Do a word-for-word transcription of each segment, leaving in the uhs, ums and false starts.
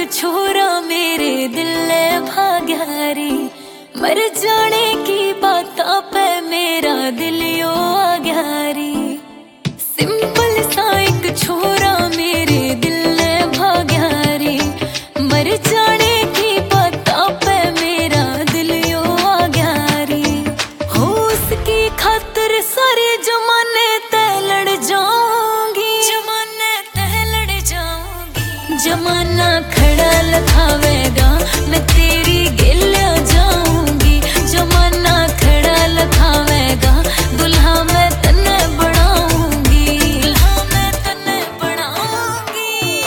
छोरा मेरे दिल भाग्यारी, मर जाने की बात पे मेरा दिल यो आ ग्यारी। सिंपल सा एक छोरा मेरे दिल भाग्यारी, मर जाने की बात पे मेरा दिल यो आ ग्यारी। हो उसकी खातिर सारे जमाने तय लड़ जाऊंगी, जमाने तय लड़ जाऊंगी। जमाना खड़ा लखावेगा मैं तेरी गिल जाऊंगी, जमाना खड़ा लखावेगा दुल्हा मैं तन्ने बनाऊंगी, दुल्हा मैं तन्ने बनाऊंगी।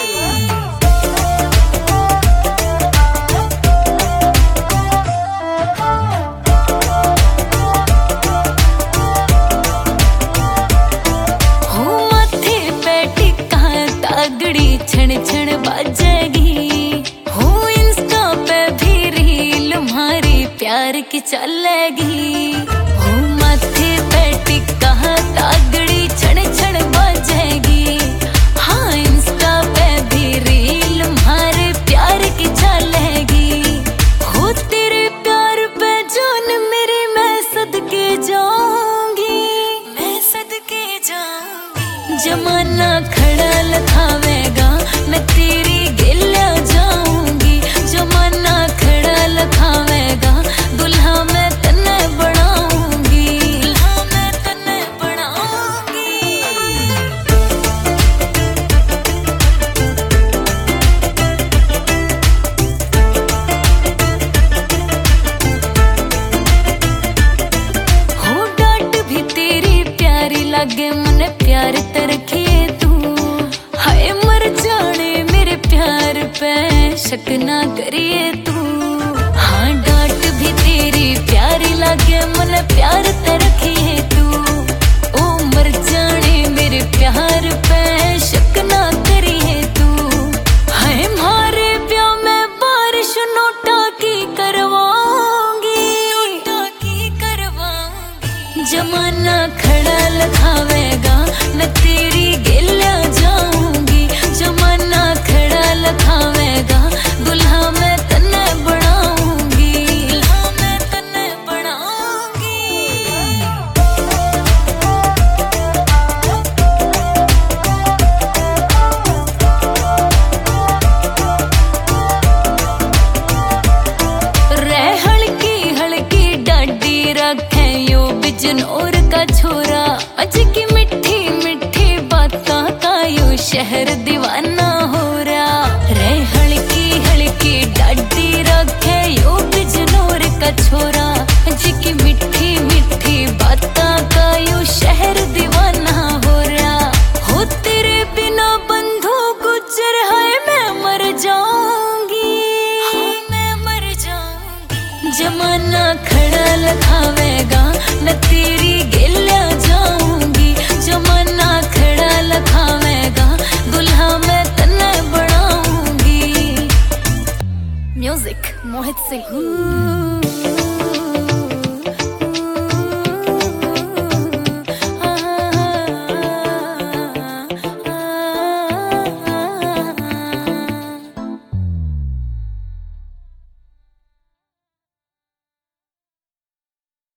हो माथे पे टिका तागड़ी छण छण बाजेगी, हो इंस्टा पे भी रील मारी प्यार की चलेगी। हो माथे पे टिका तागड़ी छण छण बाजेगी, हाँ इंस्टा पे भी रील मारे प्यार की चलेगी। हो तेरे प्यार पे जान मेरी मैं सदके जाऊंगी, मैं सदके जाऊंगी। जमाना खड़ा लखावेगा मैं तेरी गिल जाऊंगी, जमाना खड़ा लखावेगा दुल्हा मैं तन्ने बनाऊंगी, दुल्हा मैं तन्ने बनाऊंगी। हो डांट भी तेरी प्यारी लागे मने प्यार तरखिए तू, हाय मर जाने मेरे प्यार पे शक ना करिए तू। हाँ डांट भी तेरी प्यारी लागे मन प्यार तरखिए तू, ओ मर जाने मेरे प्यार पे शक ना करिए तू। हाय मारे प्यार में बारिश नोटा की करवाऊंगी, नोटा की करवाऊंगी। जमाना खड़ा लखावेगा मैं तेरी गिल जाऊंगी, जमाना खड़ा लखावेगा दुल्हा मैं तन्ने बनाऊंगी, दुल्हा मैं तन्ने बनाऊंगी। रे हल्की हल्की डाडी रखे यो बिजनौर का छोरा, अज की मिठी मिठी बातों का यो शहर दीवाना हो रहा। रे हल्की हल्की डाडी रखे यो बिजनौर का छोरा, अज की मिठी मिठी बातों का यो शहर दीवाना हो रहा। हो तेरे बिना बंधु गुजर है मैं मर जाऊंगी, हाँ मैं मर जाऊंगी। जमाना खड़ा लखावेगा मैं तेरी गिल जाऊंगी, जमाना खड़ा लखावेगा दुल्हा मैं तन्ने बनाऊंगी। म्यूजिक मोहित सिंह।